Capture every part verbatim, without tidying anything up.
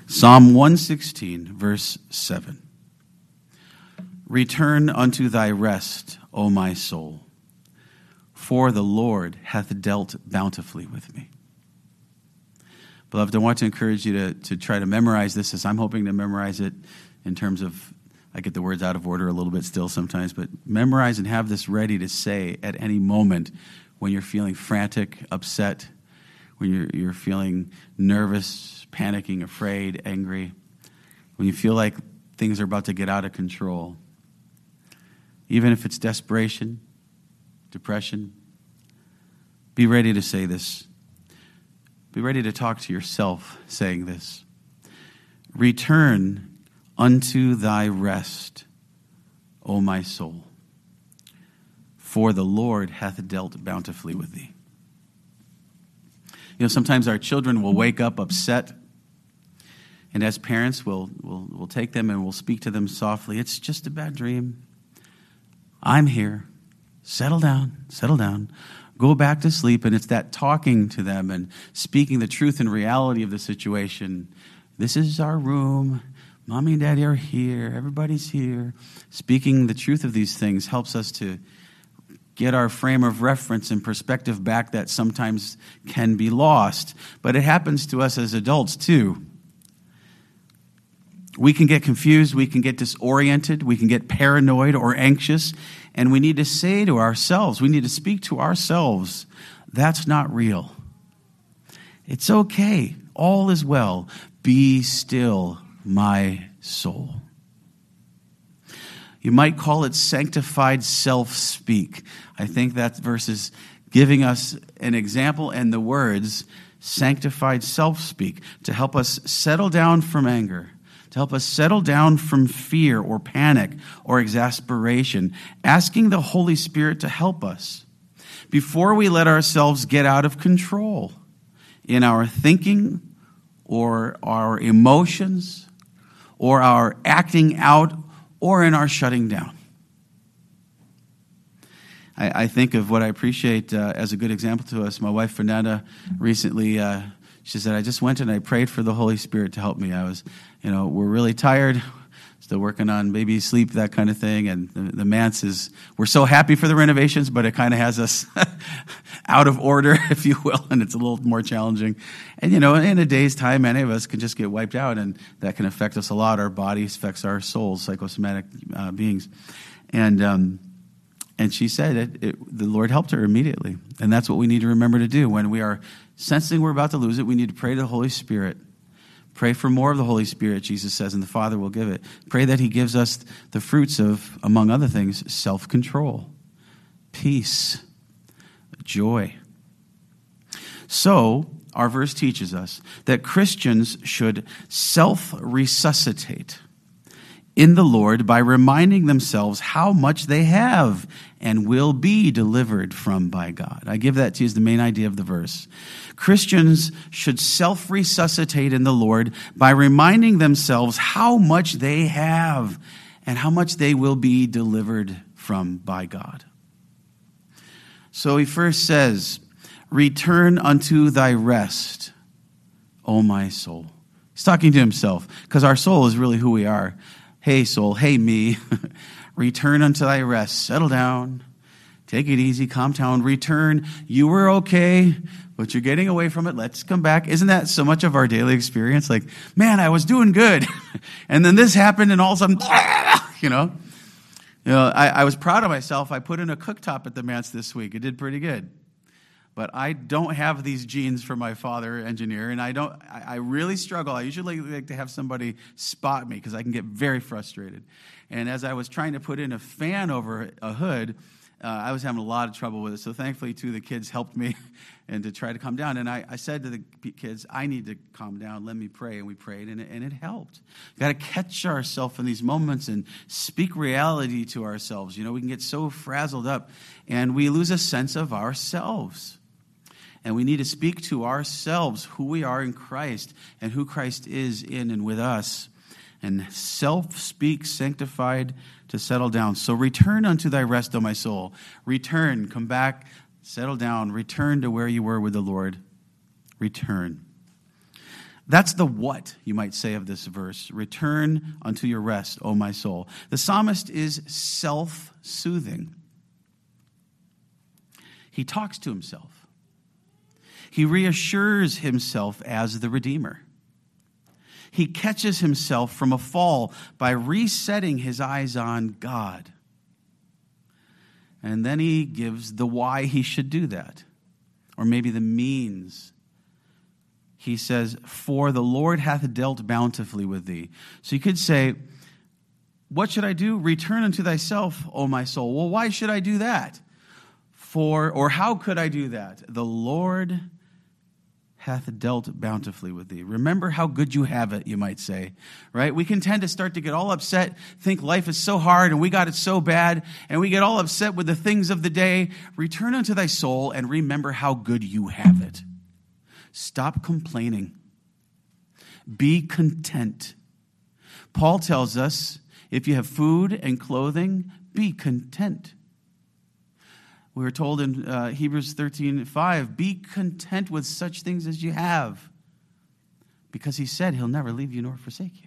Psalm one sixteen, verse seven. Return unto thy rest, O my soul, for the Lord hath dealt bountifully with me. Beloved, I want to encourage you to, to try to memorize this, as I'm hoping to memorize it in terms of, I get the words out of order a little bit still sometimes, but memorize and have this ready to say at any moment when you're feeling frantic, upset, when you're, you're feeling nervous, panicking, afraid, angry, when you feel like things are about to get out of control. Even if it's desperation, depression, be ready to say this. Be ready to talk to yourself saying this. Return unto thy rest, O my soul, for the Lord hath dealt bountifully with thee. You know, sometimes our children will wake up upset, and as parents, we'll, we'll, we'll take them and we'll speak to them softly. It's just a bad dream. I'm here. Settle down, settle down. Go back to sleep, and it's that talking to them and speaking the truth and reality of the situation. This is our room. Mommy and Daddy are here. Everybody's here. Speaking the truth of these things helps us to get our frame of reference and perspective back that sometimes can be lost. But it happens to us as adults too. We can get confused, we can get disoriented, we can get paranoid or anxious, and we need to say to ourselves, we need to speak to ourselves, that's not real. It's okay. All is well. Be still, my soul. You might call it sanctified self-speak. I think that verse is giving us an example and the words sanctified self-speak to help us settle down from anger, to help us settle down from fear or panic or exasperation, asking the Holy Spirit to help us before we let ourselves get out of control in our thinking or our emotions or our acting out or in our shutting down. I, I think of what I appreciate uh, as a good example to us. My wife, Fernanda, recently, uh, she said, I just went and I prayed for the Holy Spirit to help me. I was, you know, we're really tired, still working on baby sleep, that kind of thing. And the, the manse is, we're so happy for the renovations, but it kind of has us out of order, if you will, and it's a little more challenging. And, you know, in a day's time, many of us can just get wiped out, and that can affect us a lot. Our bodies affects our souls, psychosomatic uh, beings. And um, and she said it, it, the Lord helped her immediately. And that's what we need to remember to do. When we are sensing we're about to lose it, we need to pray to the Holy Spirit. Pray for more of the Holy Spirit, Jesus says, and the Father will give it. Pray that he gives us the fruits of, among other things, self-control, peace, joy. So, our verse teaches us that Christians should self-resuscitate in the Lord by reminding themselves how much they have and will be delivered from by God. I give that to you as the main idea of the verse. Christians should self-resuscitate in the Lord by reminding themselves how much they have and how much they will be delivered from by God. So he first says, return unto thy rest, O my soul. He's talking to himself, because our soul is really who we are. Hey, soul, hey, me, return unto thy rest. Settle down. Take it easy. Calm down. Return. You were okay, but you're getting away from it. Let's come back. Isn't that so much of our daily experience? Like, man, I was doing good. And then this happened, and all of a sudden, you know. You know, I, I was proud of myself. I put in a cooktop at the manse this week. It did pretty good. But I don't have these genes from my father, engineer, and I don't. I, I really struggle. I usually like to have somebody spot me because I can get very frustrated. And as I was trying to put in a fan over a hood, uh, I was having a lot of trouble with it. So thankfully, two of the kids helped me and to try to calm down. And I, I said to the kids, I need to calm down. Let me pray. And we prayed, and it, and it helped. We've got to catch ourselves in these moments and speak reality to ourselves. You know, we can get so frazzled up, and we lose a sense of ourselves. And we need to speak to ourselves who we are in Christ and who Christ is in and with us. And self-speak, sanctified to settle down. So return unto thy rest, O my soul. Return, come back, settle down. Return to where you were with the Lord. Return. That's the what, you might say, of this verse. Return unto your rest, O my soul. The psalmist is self-soothing. He talks to himself. He reassures himself as the Redeemer. He catches himself from a fall by resetting his eyes on God. And then he gives the why he should do that, or maybe the means. He says, for the Lord hath dealt bountifully with thee. So you could say, what should I do? Return unto thyself, O my soul. Well, why should I do that? For, or how could I do that? The Lord hath dealt bountifully with thee. Remember how good you have it, you might say, right? We can tend to start to get all upset, think life is so hard and we got it so bad, and we get all upset with the things of the day. Return unto thy soul and remember how good you have it. Stop complaining. Be content. Paul tells us, if you have food and clothing, be content. We were told in uh, Hebrews thirteen five, be content with such things as you have, because he said he'll never leave you nor forsake you.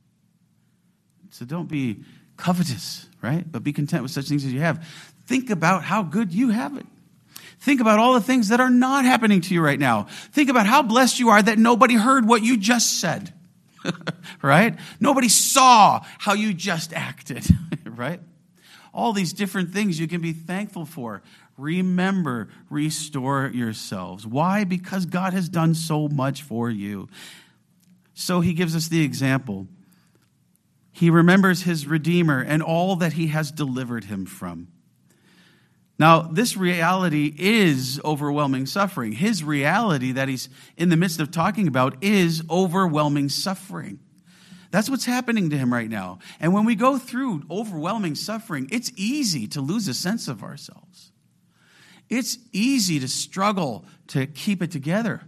So don't be covetous, right? But be content with such things as you have. Think about how good you have it. Think about all the things that are not happening to you right now. Think about how blessed you are that nobody heard what you just said, right? Nobody saw how you just acted, right? All these different things you can be thankful for. Remember, restore yourselves. Why? Because God has done so much for you. So he gives us the example. He remembers his Redeemer and all that he has delivered him from. Now, this reality is overwhelming suffering. His reality that he's in the midst of talking about is overwhelming suffering. That's what's happening to him right now. And when we go through overwhelming suffering, it's easy to lose a sense of ourselves. It's easy to struggle to keep it together.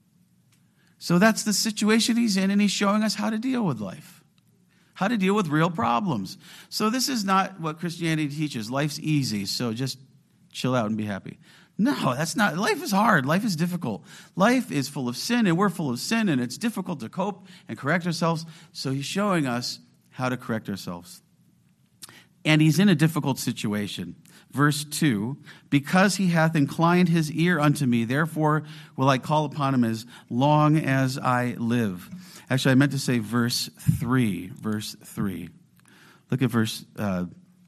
So that's the situation he's in, and he's showing us how to deal with life, how to deal with real problems. So this is not what Christianity teaches. Life's easy, so just chill out and be happy. No, that's not. Life is hard. Life is difficult. Life is full of sin, and we're full of sin, and it's difficult to cope and correct ourselves. So he's showing us how to correct ourselves. And he's in a difficult situation. Verse two, because he hath inclined his ear unto me, therefore will I call upon him as long as I live. Actually, I meant to say verse three. Verse three. Look at verse, uh,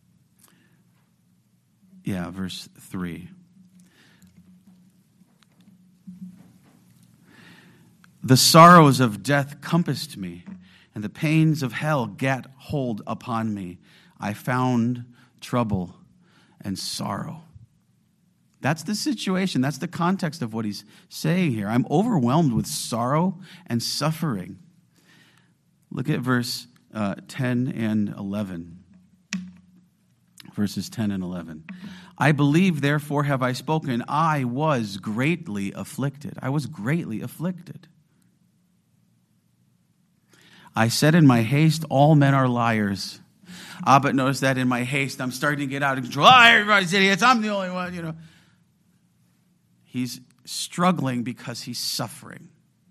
yeah, verse three. The sorrows of death compassed me, and the pains of hell gat hold upon me. I found trouble and sorrow. That's the situation. That's the context of what he's saying here. I'm overwhelmed with sorrow and suffering. Look at verse uh, ten and eleven. Verses ten and eleven. I believe, therefore have I spoken. I was greatly afflicted. I was greatly afflicted. I said in my haste, all men are liars. Ah, but notice that in my haste, I'm starting to get out of control. Ah, everybody's idiots. I'm the only one, you know. He's struggling because he's suffering.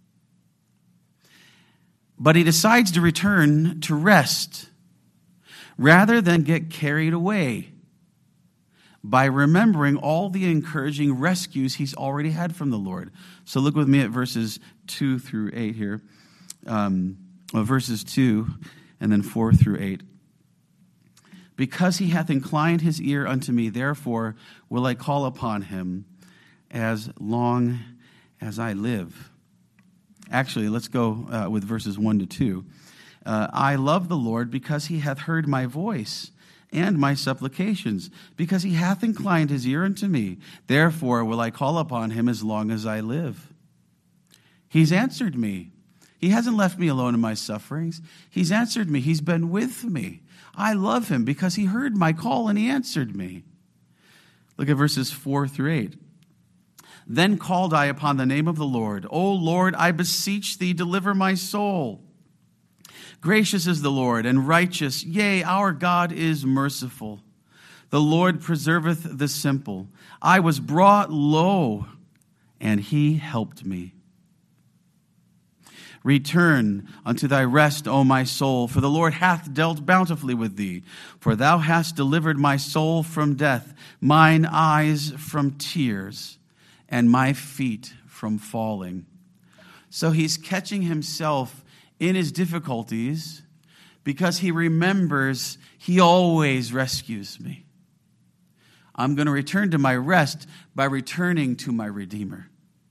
But he decides to return to rest rather than get carried away by remembering all the encouraging rescues he's already had from the Lord. So look with me at verses two through eight here. Um, well, verses two and then four through eight. Because he hath inclined his ear unto me, therefore will I call upon him as long as I live. Actually, let's go uh, with verses one to two. Uh, I love the Lord because he hath heard my voice and my supplications, because he hath inclined his ear unto me. Therefore will I call upon him as long as I live. He's answered me. He hasn't left me alone in my sufferings. He's answered me. He's been with me. I love him because he heard my call and he answered me. Look at verses four through eight. Then called I upon the name of the Lord. O Lord, I beseech thee, deliver my soul. Gracious is the Lord and righteous. Yea, our God is merciful. The Lord preserveth the simple. I was brought low, and he helped me. Return unto thy rest, O my soul, for the Lord hath dealt bountifully with thee. For thou hast delivered my soul from death, mine eyes from tears, and my feet from falling. So he's catching himself in his difficulties because he remembers he always rescues me. I'm going to return to my rest by returning to my Redeemer.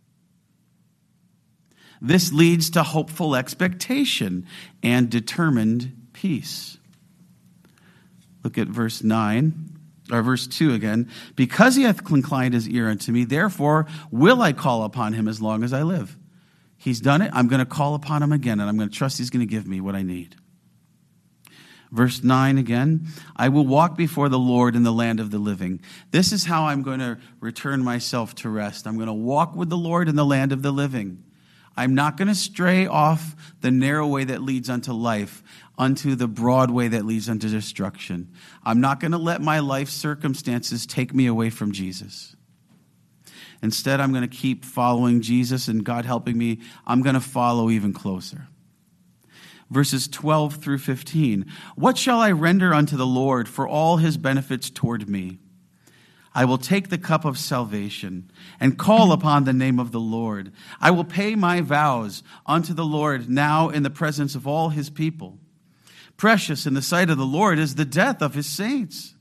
This leads to hopeful expectation and determined peace. Look at verse nine, or verse two again. Because he hath inclined his ear unto me, therefore will I call upon him as long as I live. He's done it. I'm going to call upon him again, and I'm going to trust he's going to give me what I need. Verse nine again, I will walk before the Lord in the land of the living. This is how I'm going to return myself to rest. I'm going to walk with the Lord in the land of the living. I'm not going to stray off the narrow way that leads unto life, unto the broad way that leads unto destruction. I'm not going to let my life circumstances take me away from Jesus. Instead, I'm going to keep following Jesus, and God helping me, I'm going to follow even closer. Verses twelve through fifteen. What shall I render unto the Lord for all his benefits toward me? I will take the cup of salvation and call upon the name of the Lord. I will pay my vows unto the Lord now in the presence of all his people. Precious in the sight of the Lord is the death of his saints.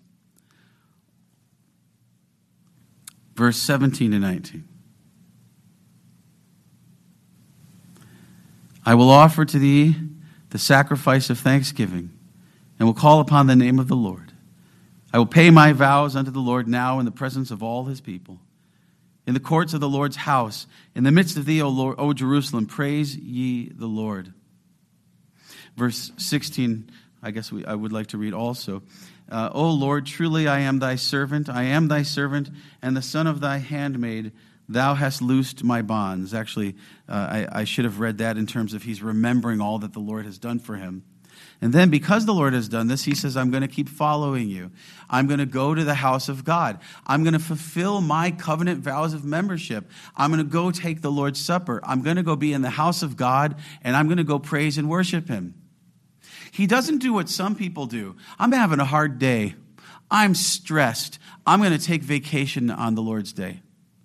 Verse seventeen and nineteen. I will offer to thee the sacrifice of thanksgiving and will call upon the name of the Lord. I will pay my vows unto the Lord now in the presence of all his people. In the courts of the Lord's house, in the midst of thee, O Lord, O Jerusalem, praise ye the Lord. Verse sixteen, I guess we, I would like to read also. Uh, O Lord, truly I am thy servant. I am thy servant and the son of thy handmaid. Thou hast loosed my bonds. Actually, uh, I, I should have read that in terms of he's remembering all that the Lord has done for him. And then because the Lord has done this, he says, I'm going to keep following you. I'm going to go to the house of God. I'm going to fulfill my covenant vows of membership. I'm going to go take the Lord's Supper. I'm going to go be in the house of God, and I'm going to go praise and worship him. He doesn't do what some people do. I'm having a hard day. I'm stressed. I'm going to take vacation on the Lord's day.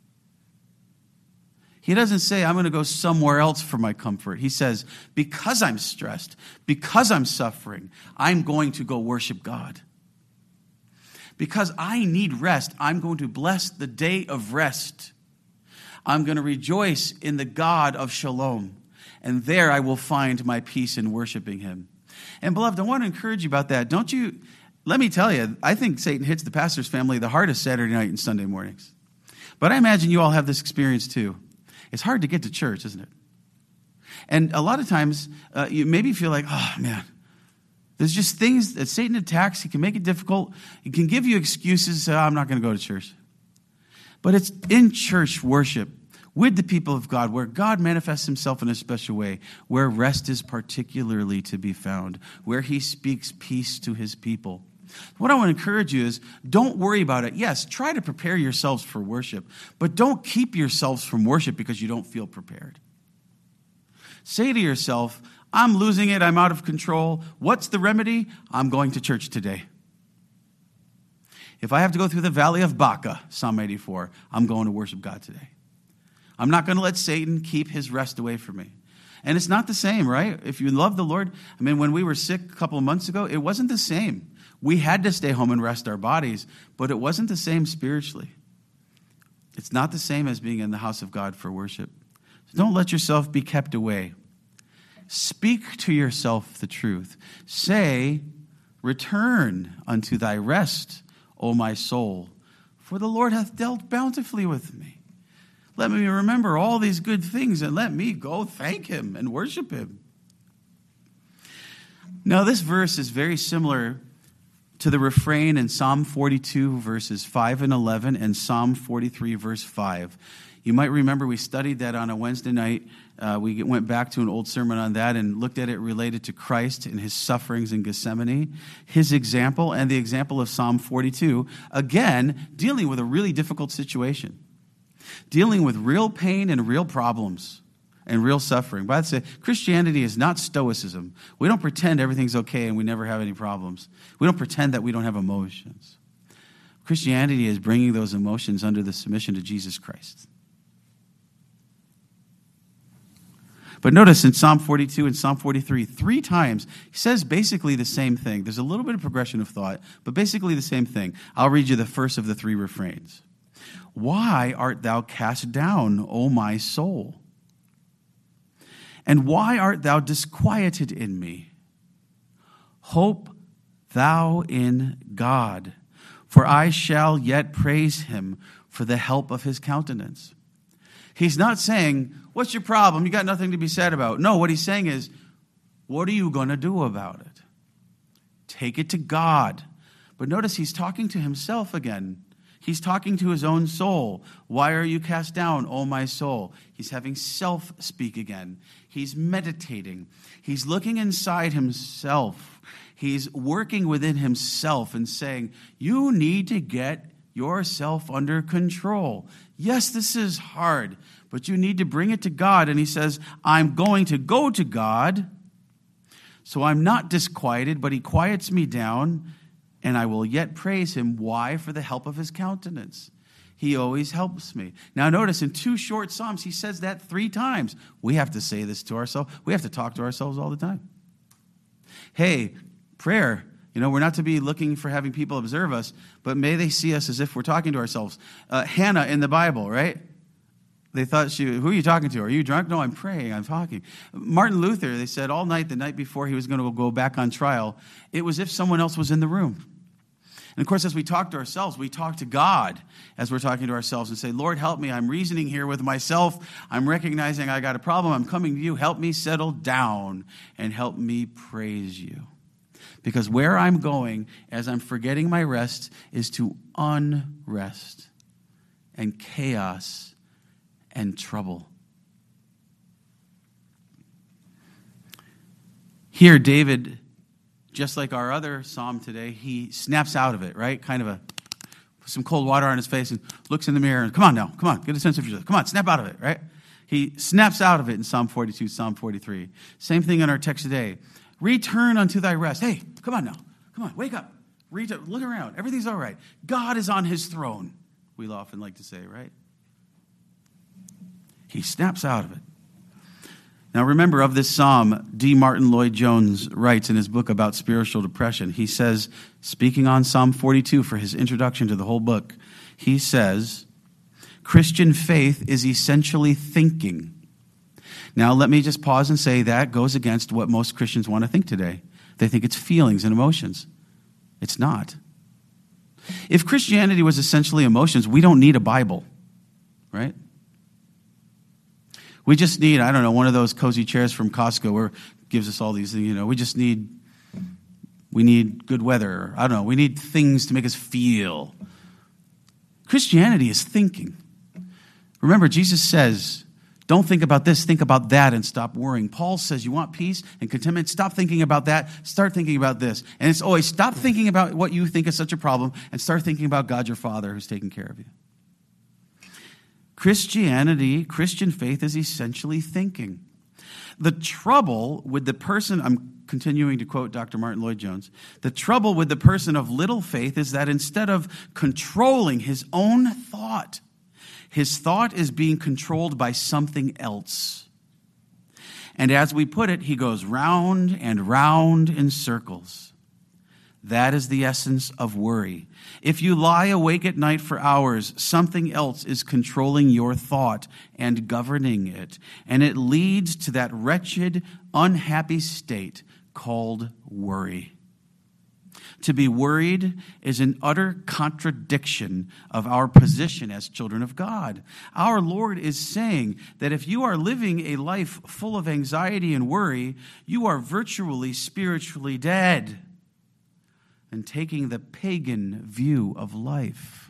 He doesn't say, I'm going to go somewhere else for my comfort. He says, because I'm stressed, because I'm suffering, I'm going to go worship God. Because I need rest, I'm going to bless the day of rest. I'm going to rejoice in the God of shalom. And there I will find my peace in worshiping him. And beloved, I want to encourage you about that. Don't you, let me tell you, I think Satan hits the pastor's family the hardest Saturday night and Sunday mornings. But I imagine you all have this experience too. It's hard to get to church, isn't it? And a lot of times, uh, you maybe feel like, oh, man, there's just things that Satan attacks. He can make it difficult. He can give you excuses. Say, oh, I'm not going to go to church. But it's in church worship with the people of God where God manifests himself in a special way, where rest is particularly to be found, where he speaks peace to his people. What I want to encourage you is don't worry about it. Yes, try to prepare yourselves for worship, but don't keep yourselves from worship because you don't feel prepared. Say to yourself, I'm losing it. I'm out of control. What's the remedy? I'm going to church today. If I have to go through the valley of Baca, Psalm eighty-four, I'm going to worship God today. I'm not going to let Satan keep his rest away from me. And it's not the same, right? If you love the Lord, I mean, when we were sick a couple of months ago, it wasn't the same. We had to stay home and rest our bodies, but it wasn't the same spiritually. It's not the same as being in the house of God for worship. So don't let yourself be kept away. Speak to yourself the truth. Say, return unto thy rest, O my soul, for the Lord hath dealt bountifully with me. Let me remember all these good things and let me go thank him and worship him. Now, this verse is very similar to the refrain in Psalm forty-two, verses five and eleven, and Psalm forty-three, verse five. You might remember we studied that on a Wednesday night. Uh, we went back to an old sermon on that and looked at it related to Christ and his sufferings in Gethsemane, his example, and the example of Psalm forty-two, again, dealing with a really difficult situation, dealing with real pain and real problems. and real suffering. But I'd say Christianity is not stoicism. We don't pretend everything's okay and we never have any problems. We don't pretend that we don't have emotions. Christianity is bringing those emotions under the submission to Jesus Christ. But notice in Psalm forty-two and Psalm forty-three, three times, he says basically the same thing. There's a little bit of progression of thought, but basically the same thing. I'll read you the first of the three refrains. Why art thou cast down, O my soul? And why art thou disquieted in me? Hope thou in God, for I shall yet praise him for the help of his countenance. He's not saying, what's your problem? You got nothing to be sad about. No, what he's saying is, what are you going to do about it? Take it to God. But notice he's talking to himself again. He's talking to his own soul. Why are you cast down, O my soul? He's having self speak again. He's meditating. He's looking inside himself. He's working within himself and saying, you need to get yourself under control. Yes, this is hard, but you need to bring it to God. And he says, I'm going to go to God, so I'm not disquieted, but he quiets me down, and I will yet praise him. Why? For the help of his countenance. He always helps me. Now notice in two short Psalms, he says that three times. We have to say this to ourselves. We have to talk to ourselves all the time. Hey, prayer. You know, we're not to be looking for having people observe us, but may they see us as if we're talking to ourselves. Uh, Hannah in the Bible, right? They thought she, who are you talking to? Are you drunk? No, I'm praying, I'm talking. Martin Luther, they said all night, the night before he was going to go back on trial, it was as if someone else was in the room. And of course, as we talk to ourselves, we talk to God as we're talking to ourselves and say, Lord, help me. I'm reasoning here with myself. I'm recognizing I got a problem. I'm coming to you. Help me settle down and help me praise you. Because where I'm going as I'm forgetting my rest is to unrest and chaos and trouble. Here, David, just like our other psalm today, he snaps out of it, right? Kind of a, some cold water on his face and looks in the mirror and, come on now, come on, get a sense of yourself. Come on, snap out of it, right? He snaps out of it in Psalm forty-two, Psalm forty-three. Same thing in our text today. Return unto thy rest. Hey, come on now. Come on, wake up. Read, look around. Everything's all right. God is on his throne, we often like to say, right? He snaps out of it. Now remember, of this psalm, D. Martin Lloyd-Jones writes in his book about spiritual depression. He says, speaking on Psalm forty-two for his introduction to the whole book, he says, Christian faith is essentially thinking. Now, let me just pause and say that goes against what most Christians want to think today. They think it's feelings and emotions. It's not. If Christianity was essentially emotions, we don't need a Bible, right? We just need, I don't know, one of those cozy chairs from Costco where it gives us all these things, you know, we just need, we need good weather. I don't know, we need things to make us feel. Christianity is thinking. Remember, Jesus says, don't think about this, think about that and stop worrying. Paul says you want peace and contentment, stop thinking about that, start thinking about this. And it's always stop thinking about what you think is such a problem and start thinking about God your Father who's taking care of you. Christianity, Christian faith is essentially thinking. The trouble with the person, I'm continuing to quote Doctor Martin Lloyd-Jones, the trouble with the person of little faith is that instead of controlling his own thought, his thought is being controlled by something else. And as we put it, he goes round and round in circles. That is the essence of worry. If you lie awake at night for hours, something else is controlling your thought and governing it. And it leads to that wretched, unhappy state called worry. To be worried is an utter contradiction of our position as children of God. Our Lord is saying that if you are living a life full of anxiety and worry, you are virtually spiritually dead and taking the pagan view of life.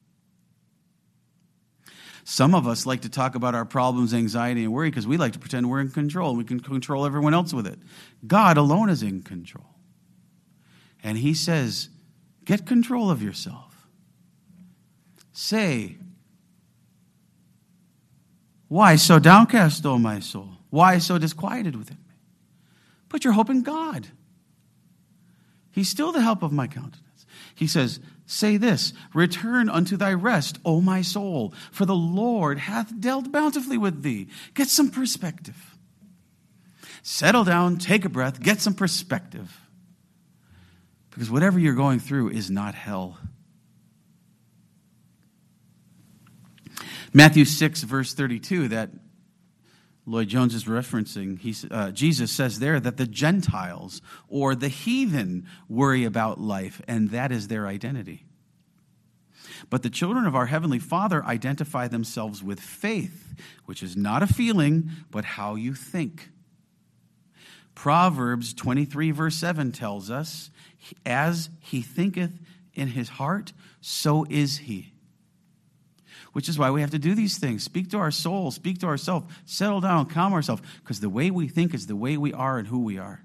Some of us like to talk about our problems, anxiety, and worry because we like to pretend we're in control. We can control everyone else with it. God alone is in control. And he says, get control of yourself. Say, Why so downcast, O my soul? Why so disquieted within me? Put your hope in God. He's still the help of my countenance. He says, say this, return unto thy rest, O my soul, for the Lord hath dealt bountifully with thee. Get some perspective. Settle down, take a breath, get some perspective. Because whatever you're going through is not hell. Matthew six, verse thirty-two, that Lloyd Jones is referencing, he, uh, Jesus says there that the Gentiles or the heathen worry about life, and that is their identity. But the children of our Heavenly Father identify themselves with faith, which is not a feeling, but how you think. Proverbs twenty-three, verse seven tells us, as he thinketh in his heart, so is he. Which is why we have to do these things. Speak to our soul, speak to ourselves, settle down, calm ourselves, because the way we think is the way we are and who we are.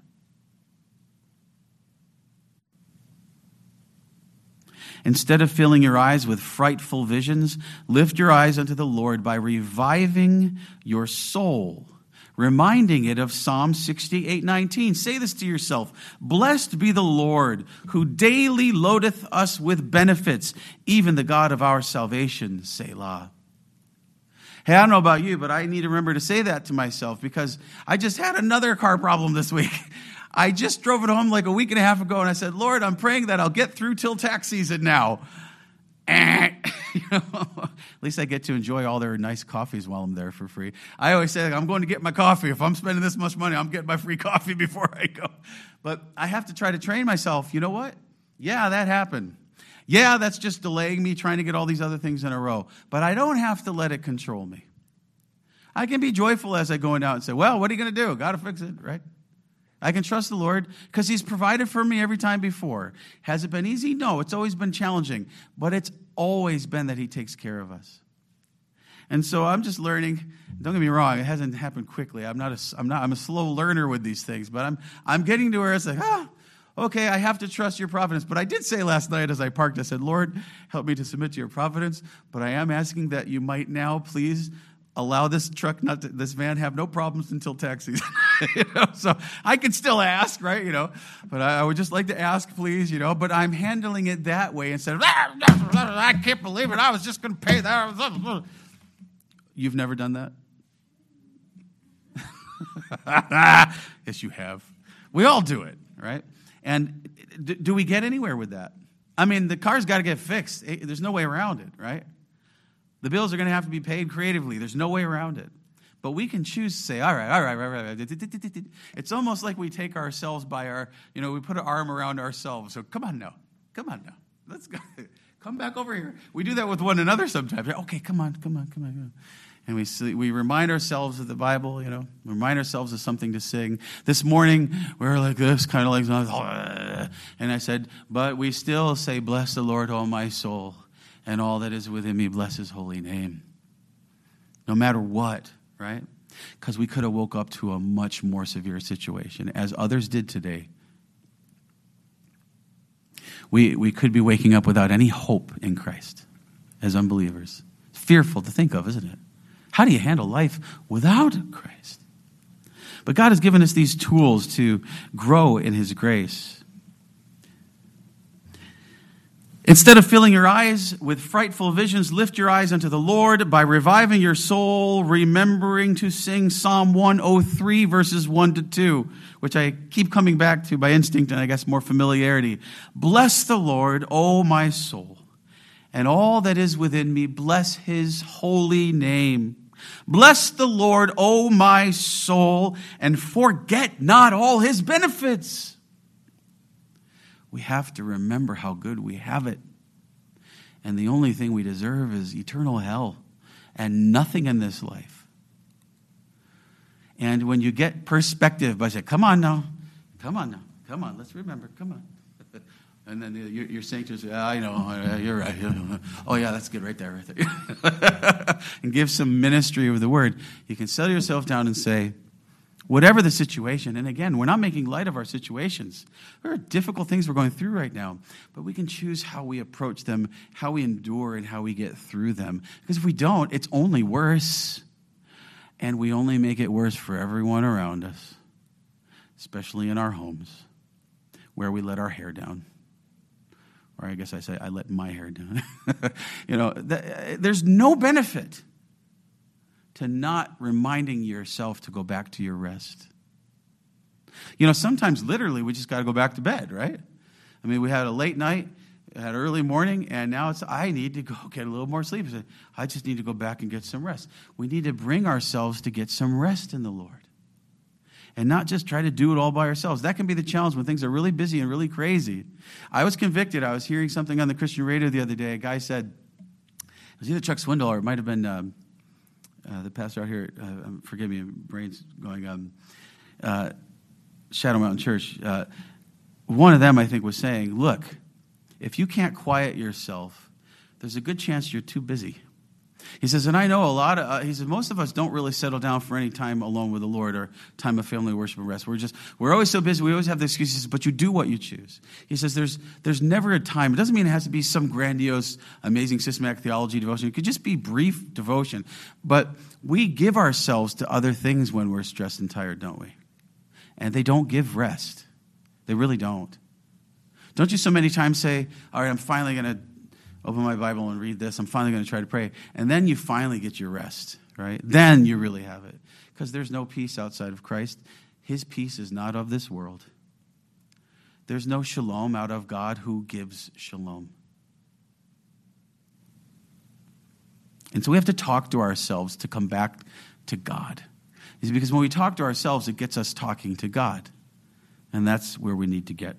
Instead of filling your eyes with frightful visions, lift your eyes unto the Lord by reviving your soul, reminding it of Psalm sixty-eight nineteen. Say this to yourself, blessed be the Lord, who daily loadeth us with benefits, even the God of our salvation, Selah. Hey, I don't know about you, but I need to remember to say that to myself, because I just had another car problem this week. I just drove it home like a week and a half ago, and I said, Lord, I'm praying that I'll get through till tax season now. You know, at least I get to enjoy all their nice coffees while I'm there for free. I always say, like, I'm going to get my coffee. If I'm spending this much money, I'm getting my free coffee before I go. But I have to try to train myself. You know what? Yeah, that happened. Yeah, that's just delaying me trying to get all these other things in a row. But I don't have to let it control me. I can be joyful as I go out and say, well, what are you going to do? Got to fix it, right? I can trust the Lord because he's provided for me every time before. Has it been easy? No, it's always been challenging. But it's always been that he takes care of us. And so I'm just learning. Don't get me wrong, it hasn't happened quickly. I'm not a, I'm not, I'm a slow learner with these things. But I'm, I'm getting to where it's like, ah, okay, I have to trust your providence. But I did say last night as I parked, I said, Lord, help me to submit to your providence. But I am asking that you might now please allow this truck, not to, this van, have no problems until tax season. You know? So I can still ask, right? You know, but I, I would just like to ask, please. You know, but I'm handling it that way instead of I can't believe it. I was just going to pay that. You've never done that? Yes, you have. We all do it, right? And do, do we get anywhere with that? I mean, the car's got to get fixed. There's no way around it, right? The bills are going to have to be paid creatively. There's no way around it. But we can choose to say, all right, all right, all right, all right. It's almost like we take ourselves by our, you know, we put an arm around ourselves. So come on now. Come on now. Let's go. Come back over here. We do that with one another sometimes. Okay, come on, come on, come on. Come on. And we see, we remind ourselves of the Bible, you know, remind ourselves of something to sing. This morning, we were like this, kind of like, and I said, but we still say, bless the Lord, O my soul. And all that is within me, bless his holy name. No matter what, right? Because we could have woke up to a much more severe situation, as others did today. We, we could be waking up without any hope in Christ as unbelievers. It's fearful to think of, isn't it? How do you handle life without Christ? But God has given us these tools to grow in his grace. Instead of filling your eyes with frightful visions, lift your eyes unto the Lord by reviving your soul, remembering to sing Psalm one oh three, verses one to two, which I keep coming back to by instinct and I guess more familiarity. Bless the Lord, O my soul, and all that is within me, bless his holy name. Bless the Lord, O my soul, and forget not all his benefits. We have to remember how good we have it. And the only thing we deserve is eternal hell and nothing in this life. And when you get perspective by saying, come on now, come on now, come on, let's remember, come on. And then you're, you're saying to yourself, yeah, I know, you're right. Oh, yeah, that's good right there, right there. And give some ministry of the word. You can settle yourself down and say, whatever the situation, and again, we're not making light of our situations. There are difficult things we're going through right now, but we can choose how we approach them, how we endure, and how we get through them. Because if we don't, it's only worse. And we only make it worse for everyone around us, especially in our homes, where we let our hair down. Or I guess I say, I let my hair down. you know, th- there's no benefit to not reminding yourself to go back to your rest. You know, sometimes literally we just got to go back to bed, right? I mean, we had a late night, had early morning, and now it's, I need to go get a little more sleep. I just need to go back and get some rest. We need to bring ourselves to get some rest in the Lord. And not just try to do it all by ourselves. That can be the challenge when things are really busy and really crazy. I was convicted. I was hearing something on the Christian radio the other day. A guy said, it was either Chuck Swindoll or it might have been um, uh, the pastor out here. Uh, forgive me, brain's going. Um, uh, Shadow Mountain Church. Uh, one of them, I think, was saying, look, if you can't quiet yourself, there's a good chance you're too busy. He says, and I know a lot of, uh, he says, most of us don't really settle down for any time alone with the Lord or time of family worship and rest. We're just, we're always so busy. We always have the excuses, but you do what you choose. He says, there's, there's never a time. It doesn't mean it has to be some grandiose, amazing systematic theology devotion. It could just be brief devotion. But we give ourselves to other things when we're stressed and tired, don't we? And they don't give rest. They really don't. Don't you so many times say, all right, I'm finally going to open my Bible and read this. I'm finally going to try to pray. And then you finally get your rest, right? Then you really have it. Because there's no peace outside of Christ. His peace is not of this world. There's no shalom out of God who gives shalom. And so we have to talk to ourselves to come back to God. It's because when we talk to ourselves, it gets us talking to God. And that's where we need to get.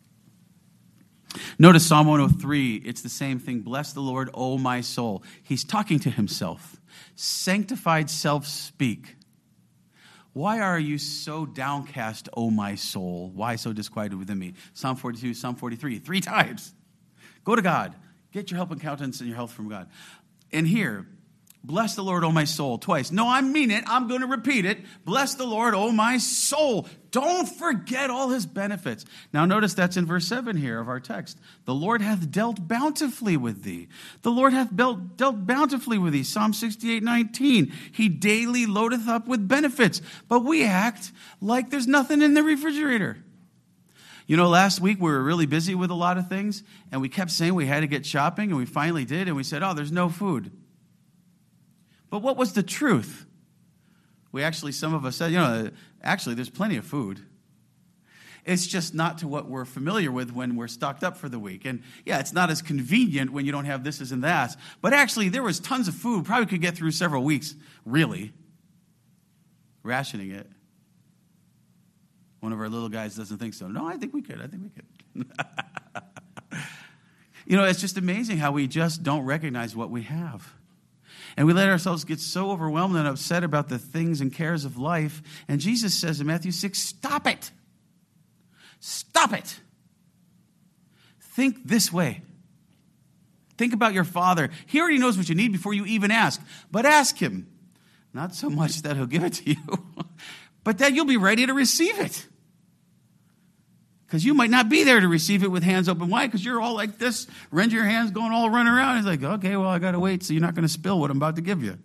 Notice Psalm one oh three, it's the same thing. Bless the Lord, O my soul. He's talking to himself. Sanctified self speak. Why are you so downcast, O my soul? Why so disquieted within me? Psalm forty-two, Psalm forty-three, three times. Go to God. Get your help and countenance and your health from God. And here, bless the Lord, O my soul, twice. No, I mean it. I'm going to repeat it. Bless the Lord, O my soul. Don't forget all his benefits. Now notice that's in verse seven here of our text. The Lord hath dealt bountifully with thee. The Lord hath dealt, dealt bountifully with thee. Psalm sixty-eight, nineteen. He daily loadeth up with benefits. But we act like there's nothing in the refrigerator. You know, last week we were really busy with a lot of things, and we kept saying we had to get shopping, and we finally did, and we said, oh, there's no food. But what was the truth? We actually, some of us said, you know, actually there's plenty of food. It's just not to what we're familiar with when we're stocked up for the week. And yeah, it's not as convenient when you don't have this and that. But actually there was tons of food. Probably could get through several weeks, really, rationing it. One of our little guys doesn't think so. No, I think we could. I think we could. You know, it's just amazing how we just don't recognize what we have. And we let ourselves get so overwhelmed and upset about the things and cares of life. And Jesus says in Matthew six, stop it. Stop it. Think this way. Think about your Father. He already knows what you need before you even ask. But ask him. Not so much that he'll give it to you, but that you'll be ready to receive it. Because you might not be there to receive it with hands open wide because you're all like this, rend your hands, going all run around. It's like, okay, well, I got to wait so you're not going to spill what I'm about to give you.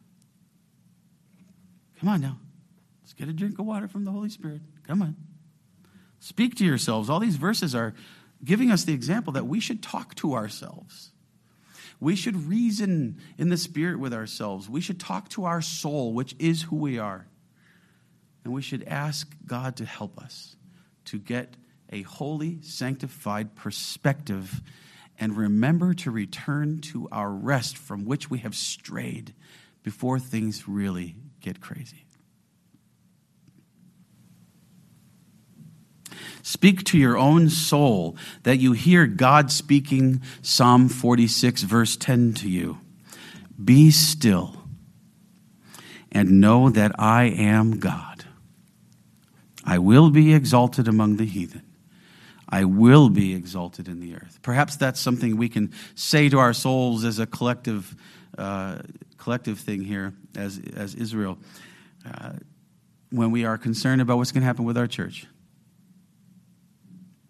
Come on now. Let's get a drink of water from the Holy Spirit. Come on. Speak to yourselves. All these verses are giving us the example that we should talk to ourselves. We should reason in the Spirit with ourselves. We should talk to our soul, which is who we are. And we should ask God to help us to get a holy, sanctified perspective, and remember to return to our rest from which we have strayed before things really get crazy. Speak to your own soul that you hear God speaking Psalm forty-six, verse ten to you. Be still and know that I am God. I will be exalted among the heathen. I will be exalted in the earth. Perhaps that's something we can say to our souls as a collective uh, collective thing here as, as Israel uh, when we are concerned about what's going to happen with our church.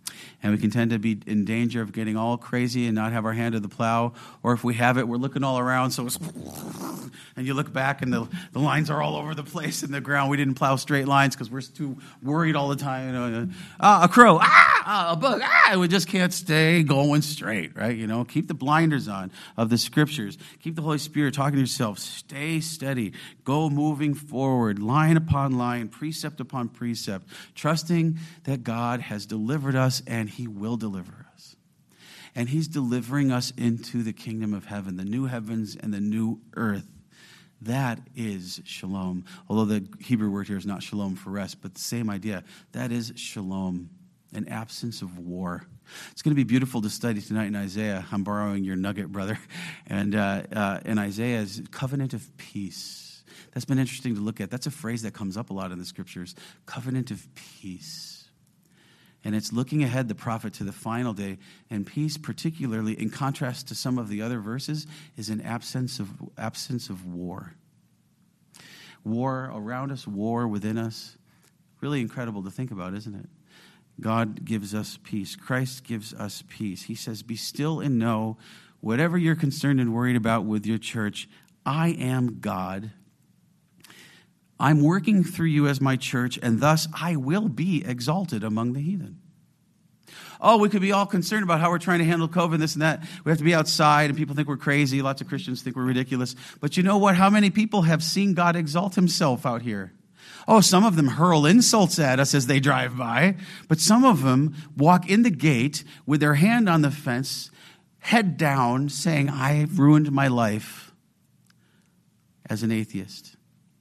And we can tend to be in danger of getting all crazy and not have our hand to the plow. Or if we have it, we're looking all around. So it's, and you look back and the, the lines are all over the place in the ground. We didn't plow straight lines because we're too worried all the time. You know, ah, a crow, ah, a bug, ah, we just can't stay going straight, right? You know, keep the blinders on of the scriptures. Keep the Holy Spirit talking to yourself. Stay steady. Go moving forward, line upon line, precept upon precept, trusting that God has delivered us and he will deliver us. And he's delivering us into the kingdom of heaven, the new heavens and the new earth. That is shalom. Although the Hebrew word here is not shalom for rest, but the same idea. That is shalom, an absence of war. It's going to be beautiful to study tonight in Isaiah. I'm borrowing your nugget, brother. And uh, uh, in Isaiah's covenant of peace. That's been interesting to look at. That's a phrase that comes up a lot in the scriptures. Covenant of peace. And it's looking ahead, the prophet, to the final day. And peace, particularly in contrast to some of the other verses, is an absence of absence of war. War around us, war within us. Really incredible to think about, isn't it? God gives us peace. Christ gives us peace. He says, be still and know, whatever you're concerned and worried about with your church, I am God. I'm working through you as my church, and thus I will be exalted among the heathen. Oh, we could be all concerned about how we're trying to handle COVID, this and that. We have to be outside, and people think we're crazy. Lots of Christians think we're ridiculous. But you know what? How many people have seen God exalt himself out here? Oh, some of them hurl insults at us as they drive by, but some of them walk in the gate with their hand on the fence, head down, saying, I've ruined my life as an atheist.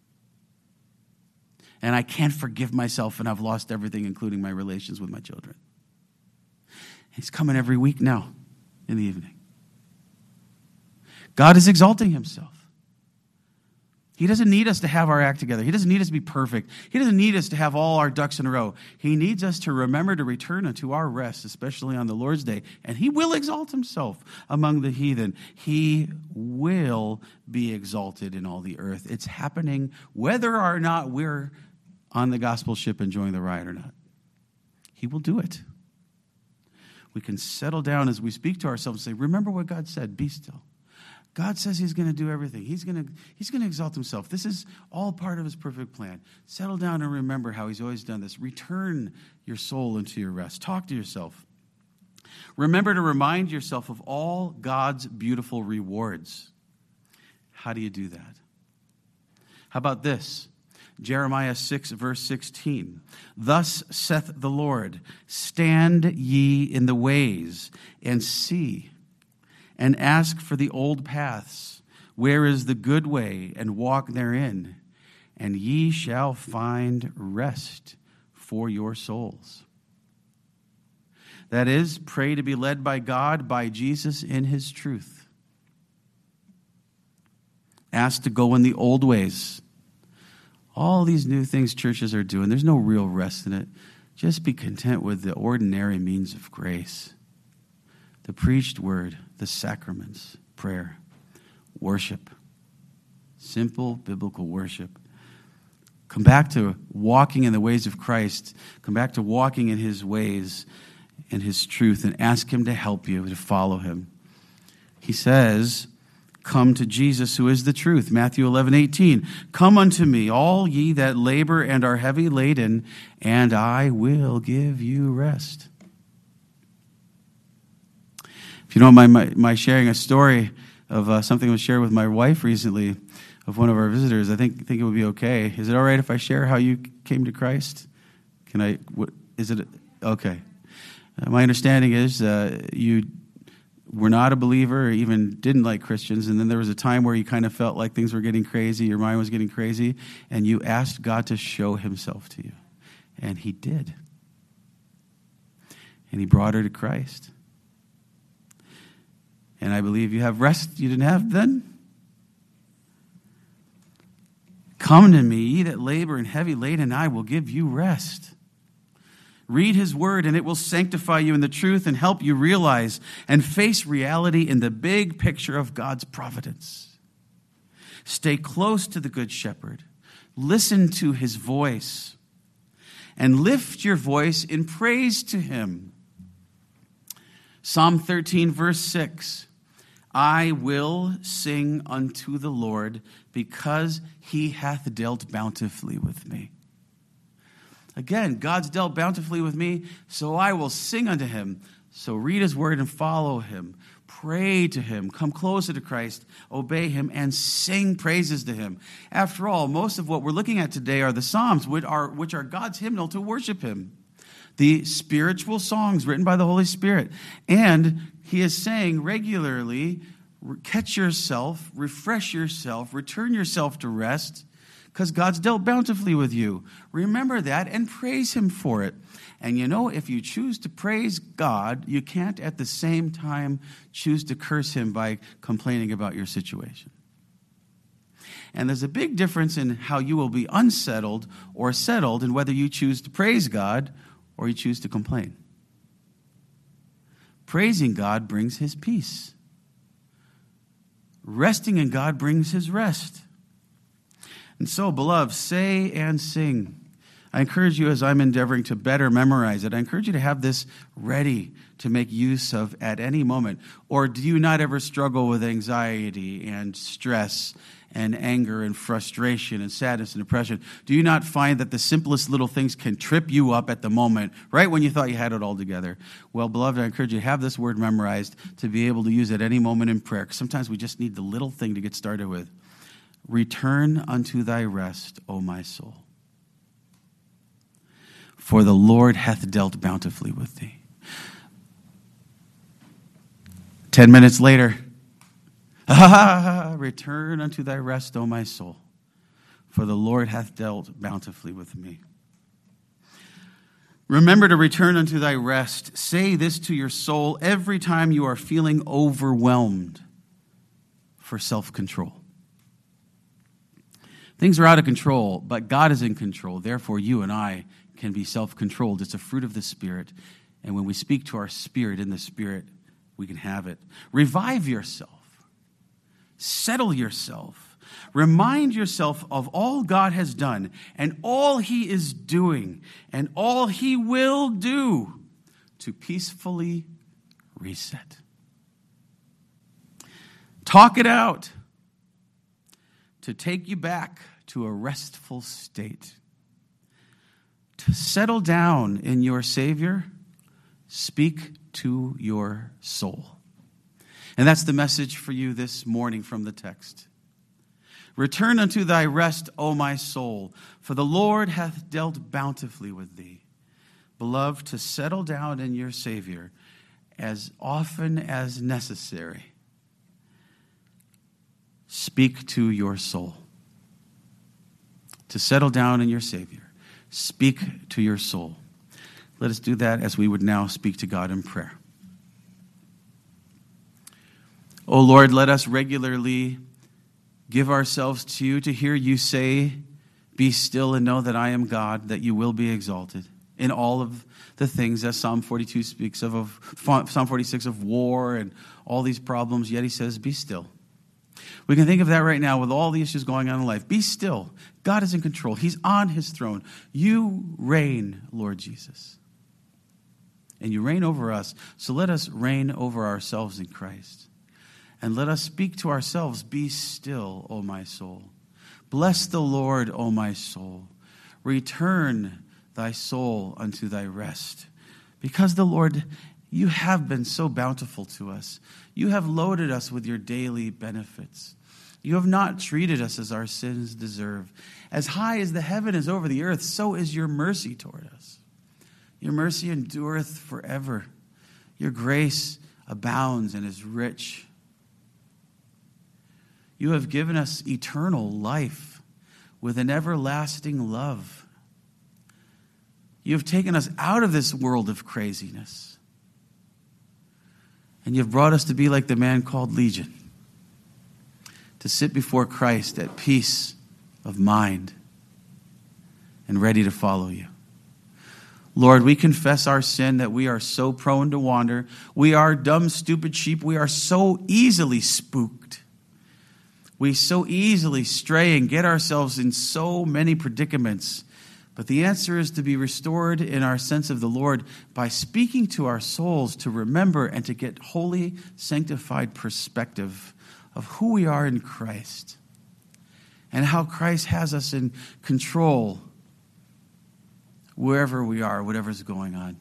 And I can't forgive myself, and I've lost everything, including my relations with my children. He's coming every week now in the evening. God is exalting himself. He doesn't need us to have our act together. He doesn't need us to be perfect. He doesn't need us to have all our ducks in a row. He needs us to remember to return unto our rest, especially on the Lord's day. And he will exalt himself among the heathen. He will be exalted in all the earth. It's happening whether or not we're on the gospel ship enjoying the ride or not. He will do it. We can settle down as we speak to ourselves and say, remember what God said, be still. God says he's going to do everything. He's going to, he's going to exalt himself. This is all part of his perfect plan. Settle down and remember how he's always done this. Return your soul into your rest. Talk to yourself. Remember to remind yourself of all God's beautiful rewards. How do you do that? How about this? Jeremiah six, verse sixteen. Thus saith the Lord, stand ye in the ways and see, and ask for the old paths, where is the good way, and walk therein, and ye shall find rest for your souls. That is, pray to be led by God, by Jesus in his truth. Ask to go in the old ways. All these new things churches are doing, there's no real rest in it. Just be content with the ordinary means of grace. The preached word, the sacraments, prayer, worship, simple biblical worship. Come back to walking in the ways of Christ. Come back to walking in his ways and his truth, and ask him to help you to follow him. He says, come to Jesus, who is the truth. Matthew eleven eighteen. Come unto me, all ye that labor and are heavy laden, and I will give you rest. If you don't mind my, my sharing a story of uh, something that was shared with my wife recently of one of our visitors, I think think it would be okay. Is it all right if I share how you came to Christ? Can I? What, is it okay? Uh, my understanding is uh, you were not a believer, or even didn't like Christians, and then there was a time where you kind of felt like things were getting crazy, your mind was getting crazy, and you asked God to show himself to you, and he did, and he brought her to Christ. And I believe you have rest you didn't have then. Come to me, ye that labor and heavy laden, and I will give you rest. Read his word, and it will sanctify you in the truth and help you realize and face reality in the big picture of God's providence. Stay close to the Good Shepherd. Listen to his voice, and lift your voice in praise to him. Psalm thirteen, verse six. I will sing unto the Lord because he hath dealt bountifully with me. Again, God's dealt bountifully with me, so I will sing unto him. So read his word and follow him. Pray to him. Come closer to Christ. Obey him and sing praises to him. After all, most of what we're looking at today are the Psalms, which are, which are God's hymnal to worship him. The spiritual songs written by the Holy Spirit. And he is saying regularly, catch yourself, refresh yourself, return yourself to rest, because God's dealt bountifully with you. Remember that and praise him for it. And you know, if you choose to praise God, you can't at the same time choose to curse him by complaining about your situation. And there's a big difference in how you will be unsettled or settled in whether you choose to praise God or you choose to complain. Praising God brings his peace. Resting in God brings his rest. And so, beloved, say and sing. I encourage you, as I'm endeavoring to better memorize it, I encourage you to have this ready to make use of at any moment. Or do you not ever struggle with anxiety and stress and anger and frustration and sadness and depression? Do you not find that the simplest little things can trip you up at the moment, right when you thought you had it all together? Well, beloved, I encourage you to have this word memorized to be able to use it at any moment in prayer. Sometimes we just need the little thing to get started with. Return unto thy rest, O my soul. For the Lord hath dealt bountifully with thee. Ten minutes later, return unto thy rest, O my soul, for the Lord hath dealt bountifully with me. Remember to return unto thy rest. Say this to your soul every time you are feeling overwhelmed for self-control. Things are out of control, but God is in control. Therefore, you and I can be self-controlled. It's a fruit of the Spirit. And when we speak to our spirit in the Spirit, we can have it. Revive yourself. Settle yourself. Remind yourself of all God has done and all he is doing and all he will do to peacefully reset. Talk it out to take you back to a restful state. To settle down in your Savior, speak to your soul. And that's the message for you this morning from the text. Return unto thy rest, O my soul, for the Lord hath dealt bountifully with thee. Beloved, to settle down in your Savior as often as necessary. Speak to your soul. To settle down in your Savior. Speak to your soul. Let us do that as we would now speak to God in prayer. O Lord, let us regularly give ourselves to you to hear you say, be still and know that I am God, that you will be exalted in all of the things, as Psalm forty-two speaks of, of Psalm forty-six of war and all these problems, yet he says, be still. We can think of that right now with all the issues going on in life. Be still. God is in control. He's on his throne. You reign, Lord Jesus. And you reign over us. So let us reign over ourselves in Christ. And let us speak to ourselves, be still, O my soul. Bless the Lord, O my soul. Return thy soul unto thy rest. Because the Lord, you have been so bountiful to us. You have loaded us with your daily benefits. You have not treated us as our sins deserve. As high as the heaven is over the earth, so is your mercy toward us. Your mercy endureth forever. Your grace abounds and is rich. You have given us eternal life with an everlasting love. You have taken us out of this world of craziness. And you've brought us to be like the man called Legion, to sit before Christ at peace of mind and ready to follow you. Lord, we confess our sin, that we are so prone to wander. We are dumb, stupid sheep. We are so easily spooked. We so easily stray and get ourselves in so many predicaments. But the answer is to be restored in our sense of the Lord by speaking to our souls to remember and to get holy, sanctified perspective of who we are in Christ and how Christ has us in control wherever we are, whatever's going on.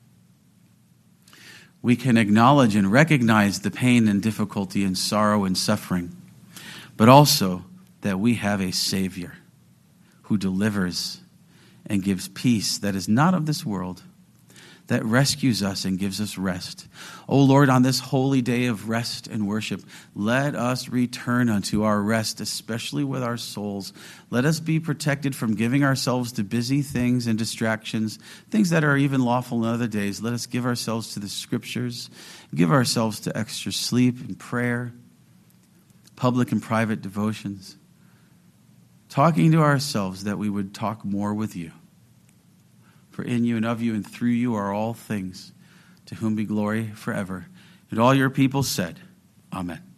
We can acknowledge and recognize the pain and difficulty and sorrow and suffering, but also that we have a Savior who delivers and gives peace that is not of this world, that rescues us and gives us rest. O Lord, on this holy day of rest and worship, let us return unto our rest, especially with our souls. Let us be protected from giving ourselves to busy things and distractions, things that are even lawful in other days. Let us give ourselves to the Scriptures, give ourselves to extra sleep and prayer, public and private devotions, talking to ourselves that we would talk more with you. For in you and of you and through you are all things, to whom be glory forever. And all your people said, Amen.